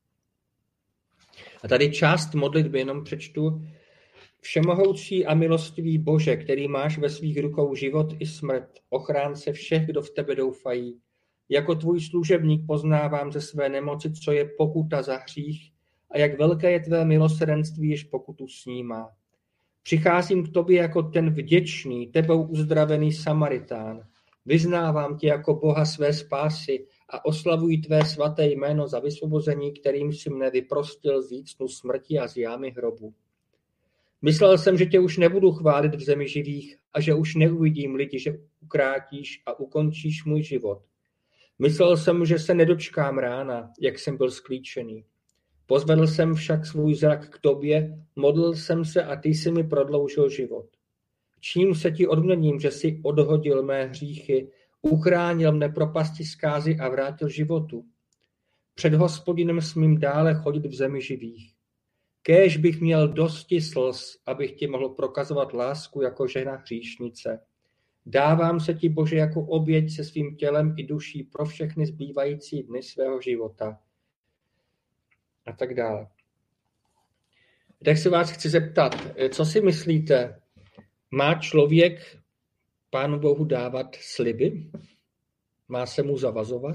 A tady část modlitby jenom přečtu. Všemohoucí a milostivý Bože, který máš ve svých rukou život i smrt, ochránce všech, kdo v tebe doufají. Jako tvůj služebník poznávám ze své nemoci, co je pokuta za hřích a jak velké je tvé milosrdenství, jež pokutu snímá. Přicházím k tobě jako ten vděčný, tebou uzdravený Samaritán. Vyznávám tě jako Boha své spásy a oslavuji tvé svaté jméno za vysvobození, kterým si mne vyprostil z jícnu smrti a z jámy hrobu. Myslel jsem, že tě už nebudu chválit v zemi živých a že už neuvidím lidi, že ukrátíš a ukončíš můj život. Myslel jsem, že se nedočkám rána, jak jsem byl sklíčený. Pozvedl jsem však svůj zrak k tobě, modlil jsem se a ty jsi mi prodloužil život. Čím se ti odměním, že jsi odhodil mé hříchy, uchránil mne propasti zkázy a vrátil životu. Před Hospodinem smím dále chodit v zemi živých. Kéž bych měl dosti slz, abych ti mohl prokazovat lásku jako žena hříšnice. Dávám se ti, Bože, jako oběť se svým tělem i duší pro všechny zbývající dny svého života. A tak dále. Tak se vás chci zeptat, co si myslíte, má člověk Pánu Bohu dávat sliby? Má se mu zavazovat?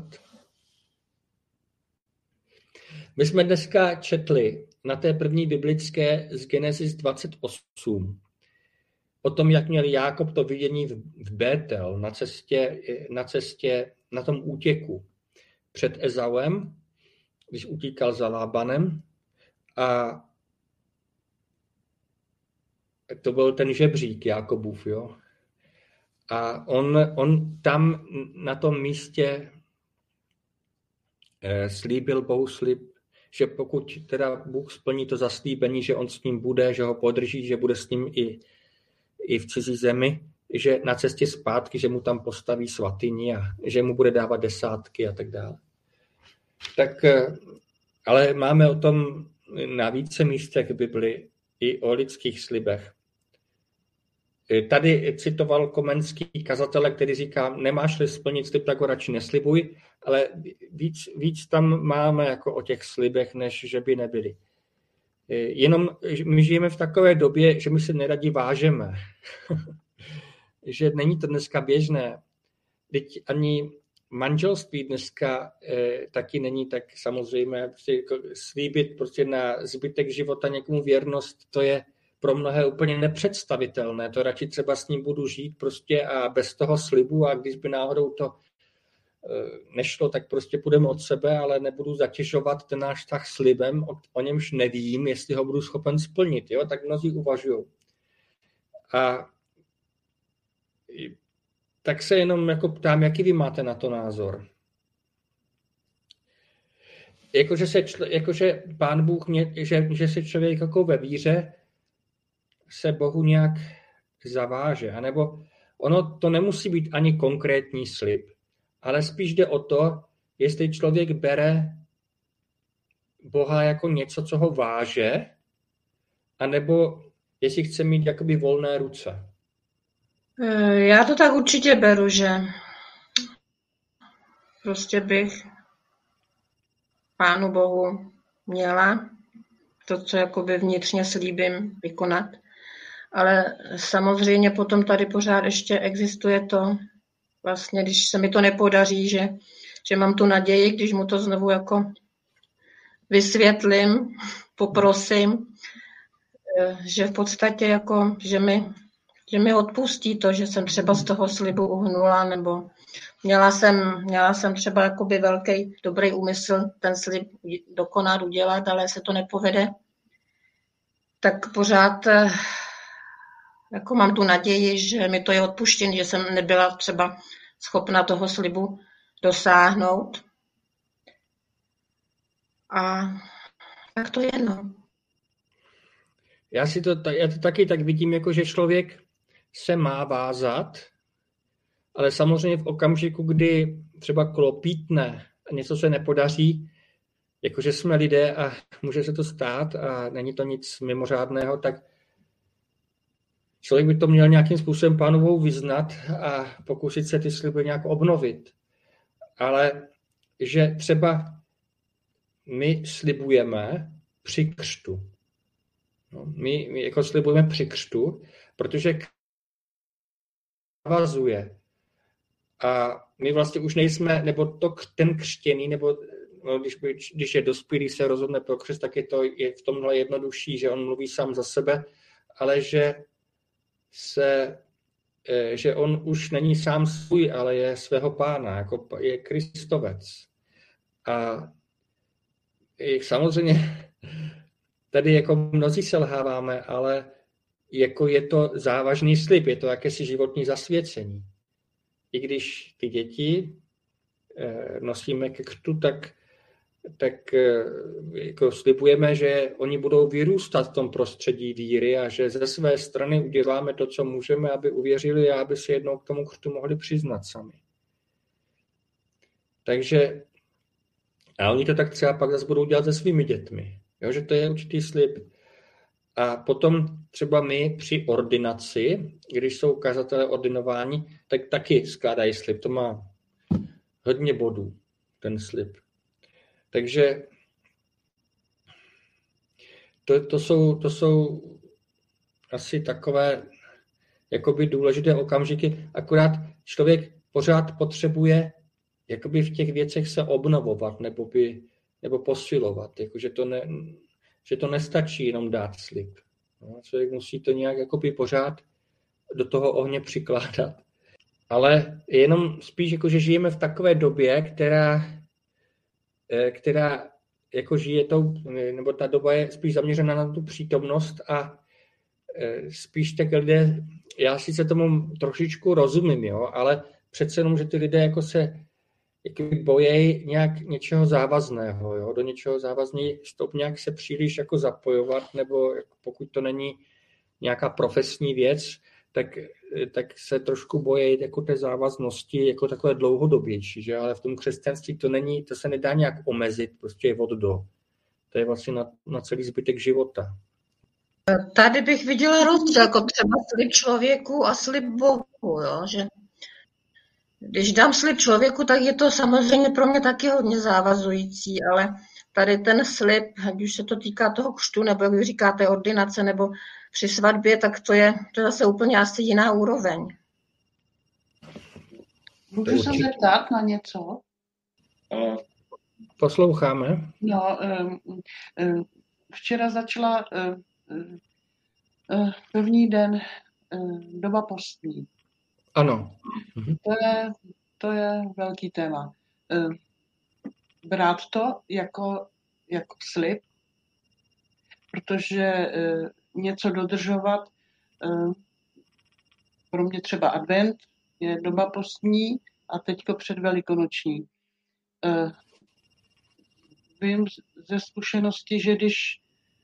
My jsme dneska četli na té první biblické z Genesis dvacet osm o tom, jak měl Jákob to vidění v Bétel na cestě, na cestě, na tom útěku před Ezauem, když utíkal za Lábanem, a to byl ten žebřík Jákobův, jo. A on, on tam na tom místě slíbil Bohu slib, že pokud teda Bůh splní to zaslíbení, že on s ním bude, že ho podrží, že bude s ním i, i v cizí zemi, že na cestě zpátky, že mu tam postaví svatyni a že mu bude dávat desátky a tak dále. Tak, ale máme o tom na více místech v Bibli i o lidských slibech. Tady citoval Komenský kazatele, který říká, nemáš-li splnit slib, tak ho radši neslibuj, ale víc, víc tam máme jako o těch slibech, než že by nebyly. Jenom my žijeme v takové době, že my se neradi vážeme. Že není to dneska běžné. Teď ani manželství dneska eh, taky není tak samozřejmé. Prostě jako slíbit prostě na zbytek života někomu věrnost, to je pro mnohé úplně nepředstavitelné. To radši třeba s ním budu žít prostě a bez toho slibu a když by náhodou to eh, nešlo, tak prostě půjdeme od sebe, ale nebudu zatěžovat ten náš vztah slibem, o, o němž nevím, jestli ho budu schopen splnit. Jo? Tak mnozí uvažují. A tak se jenom jako ptám, jaký vy máte na to názor. Jakože se, jakože Pán Bůh, mě, že, že se člověk jako ve víře se Bohu nějak zaváže. A nebo ono to nemusí být ani konkrétní slib, ale spíš jde o to, jestli člověk bere Boha jako něco, co ho váže, anebo jestli chce mít jakoby volné ruce. Já to tak určitě beru, že prostě bych Pánu Bohu měla to, co jakoby vnitřně slíbím vykonat. Ale samozřejmě potom tady pořád ještě existuje to, vlastně, když se mi to nepodaří, že, že mám tu naději, když mu to znovu jako vysvětlím, poprosím, že v podstatě jako, že mi že mi odpustí to, že jsem třeba z toho slibu uhnula, nebo měla jsem, měla jsem třeba jakoby velký dobrý úmysl ten slib dokonat, udělat, ale se to nepovede. Tak pořád jako mám tu naději, že mi to je odpuštěné, že jsem nebyla třeba schopna toho slibu dosáhnout. A tak to je, no. Já si to, já to taky tak vidím, jako že člověk se má vázat, ale samozřejmě v okamžiku, kdy třeba klopítne a něco se nepodaří, jakože jsme lidé a může se to stát a není to nic mimořádného, tak člověk by to měl nějakým způsobem Pánu Bohu vyznat a pokusit se ty sliby nějak obnovit. Ale že třeba my slibujeme při křtu. No, my, my jako slibujeme při křtu, protože navazuje. A my vlastně už nejsme, nebo to, ten křtěný, nebo no, když, když je dospělý, se rozhodne pro křest, tak je to je v tomhle jednodušší, že on mluví sám za sebe, ale že se, že on už není sám svůj, ale je svého Pána, jako je Kristovec. A samozřejmě tady jako mnozí selháváme, ale jako je to závažný slib, je to jakési životní zasvěcení. I když ty děti nosíme ke křtu, tak, tak jako slibujeme, že oni budou vyrůstat v tom prostředí víry a že ze své strany uděláme to, co můžeme, aby uvěřili a aby se jednou k tomu křtu mohli přiznat sami. Takže a oni to tak třeba pak zase budou dělat se svými dětmi. Jo, že to je určitý slib. A potom třeba my při ordinaci, když jsou kazatelé ordinováni, tak taky skládají slib. To má hodně bodů, ten slib. Takže to, to, jsou, to jsou asi takové jakoby důležité okamžiky. Akorát člověk pořád potřebuje jakoby v těch věcech se obnovovat nebo, by, nebo posilovat. Jako, že, to ne, že to nestačí jenom dát slib. No, člověk musí to nějak jakoby pořád do toho ohně přikládat. Ale jenom spíš, jako, že žijeme v takové době, která, která jako žije tou, nebo ta doba je spíš zaměřena na tu přítomnost a spíš tak lidé, já sice tomu trošičku rozumím, jo, ale přece jenom, že ty lidé jako se bojí nějak něčeho závazného, jo? Do něčeho závazného stop nějak se příliš jako zapojovat, nebo pokud to není nějaká profesní věc, tak, tak se trošku bojí jako té závaznosti jako takové dlouhodobější, že? Ale v tom křesťanství to není, to se nedá nějak omezit, prostě je od do. To je vlastně na, na celý zbytek života. Tady bych viděla rozdíl, jako třeba slib člověku a slib Bohu, jo? Že když dám slib člověku, tak je to samozřejmě pro mě taky hodně zavazující, ale tady ten slib, ať už se to týká toho křtu, nebo jak vy říkáte, ordinace, nebo při svatbě, tak to je, to je zase úplně asi jiná úroveň. Můžu se zeptat na něco? Posloucháme. No, um, um, včera začala um, um, první den um, doba postní. Ano. To je, to je velký téma. Um, brát to jako, jako slib, protože um, něco dodržovat, um, pro mě třeba advent je doba postní a teďko před velikonoční. Uh, vím ze zkušenosti, že když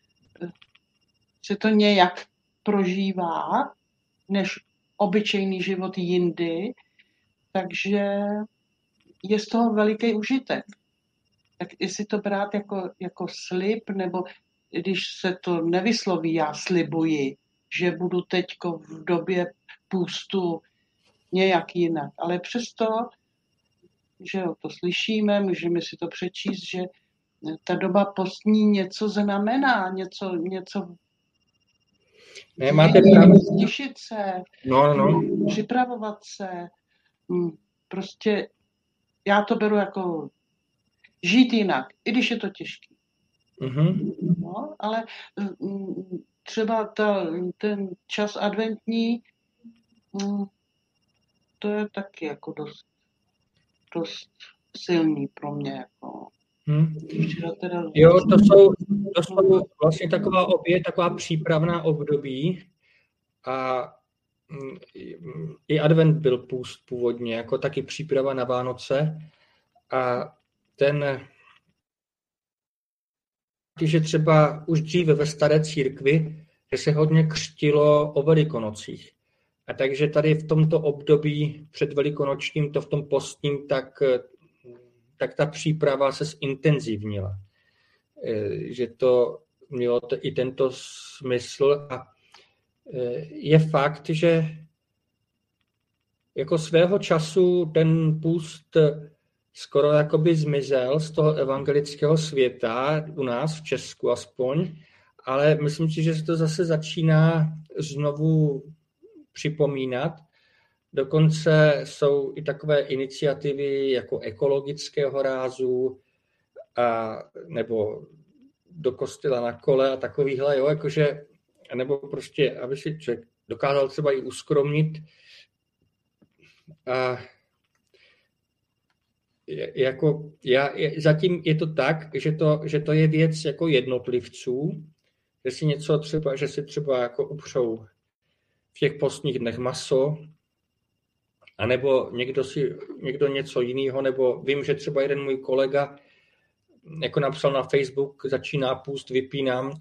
se to nějak prožívá, než obyčejný život jindy, takže je z toho veliký užitek. Tak jestli to brát jako, jako slib, nebo když se to nevysloví, já slibuji, že budu teďko v době půstu nějak jinak. Ale přesto, že jo, to slyšíme, můžeme si to přečíst, že ta doba postní něco znamená, něco, něco ne, máte pravdu. Těšit se, no, no. připravovat se. Prostě já to beru jako žít jinak, i když je to těžké. Mm-hmm. No, ale třeba ta, ten čas adventní, to je taky jako dost, dost silný pro mě. Jako. Hmm. Jo, to jsou, to jsou vlastně taková obě, taková přípravná období a i advent byl půst původně, jako taky příprava na Vánoce a ten, že třeba už dříve ve staré církvi, že se hodně křtilo o Velikonocích. A takže tady v tomto období před velikonočním, to v tom postním, tak tak ta příprava se zintenzivnila. Že to mělo i tento smysl a je fakt, že jako svého času ten půst skoro jakoby zmizel z toho evangelického světa, u nás v Česku aspoň, ale myslím si, že se to zase začíná znovu připomínat. Dokonce jsou i takové iniciativy jako ekologického rázu a, nebo do kostela na kole a takovýhle, jo, jakože, nebo prostě, aby si člověk dokázal třeba i uskromnit. A jako já, zatím je to tak, že to, že to je věc jako jednotlivců, že si něco třeba, že si třeba jako upřou v těch postních dnech maso, a nebo někdo si, někdo něco jiného, nebo vím, že třeba jeden můj kolega jako napsal na Facebook, začíná půst, vypínám,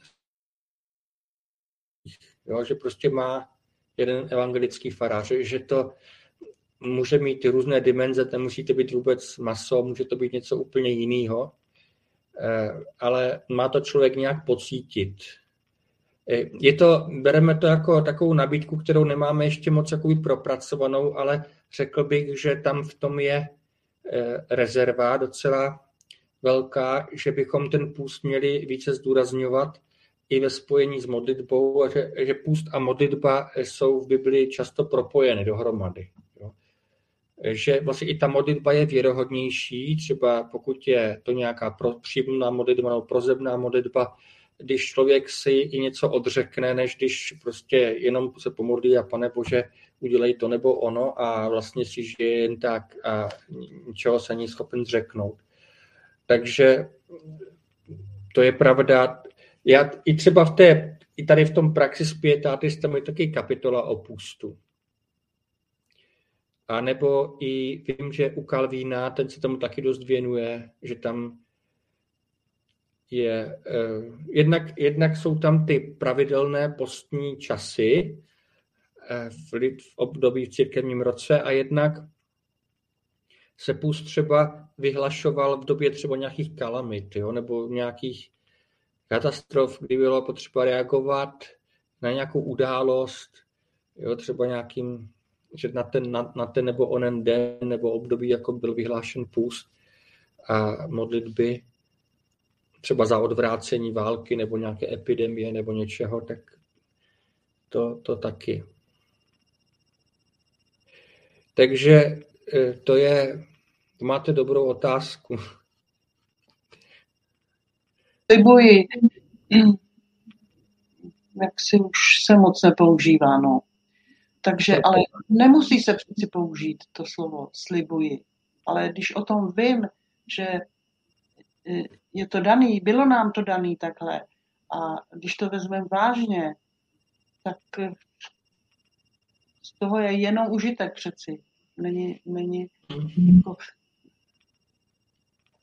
jo, že prostě má jeden evangelický farář, že to může mít různé dimenze, nemusí to být vůbec maso, může to být něco úplně jiného, ale má to člověk nějak pocítit. Je to, bereme to jako takovou nabídku, kterou nemáme ještě moc takový propracovanou, ale řekl bych, že tam v tom je rezerva docela velká, že bychom ten půst měli více zdůrazňovat i ve spojení s modlitbou a že, že půst a modlitba jsou v Biblii často propojeny dohromady. Jo. Že vlastně i ta modlitba je věrohodnější, třeba pokud je to nějaká přímá modlitba nebo prozebná modlitba, když člověk si i něco odřekne, než když prostě jenom se pomodlí a Pane Bože, udělej to nebo ono a vlastně si žije jen tak a ničeho se není schopen zřeknout. Takže to je pravda. Já i třeba v té, i tady v tom Praxis Pietatis tam je taky kapitola o půstu. A nebo i vím, že u Kalvína, ten se tomu taky dost věnuje, že tam je, eh, jednak, jednak jsou tam ty pravidelné postní časy eh, v, v období v církevním roce a jednak se půst třeba vyhlašoval v době třeba nějakých kalamit, jo, nebo nějakých katastrof, kdy bylo potřeba reagovat na nějakou událost, jo, třeba nějakým, že na ten, na, na ten nebo onen den nebo období, jako byl vyhlášen půst a modlitby, třeba za odvrácení války nebo nějaké epidemie nebo něčeho, tak to, to taky. Takže to je, to máte dobrou otázku. Slibuji, jak si už se moc nepoužívá, no. Takže, ale nemusí se přeci použít to slovo slibuji. Ale když o tom vím, že je to daný, bylo nám to daný takhle, a když to vezmeme vážně, tak z toho je jenom užitek přeci. Není, není, jako,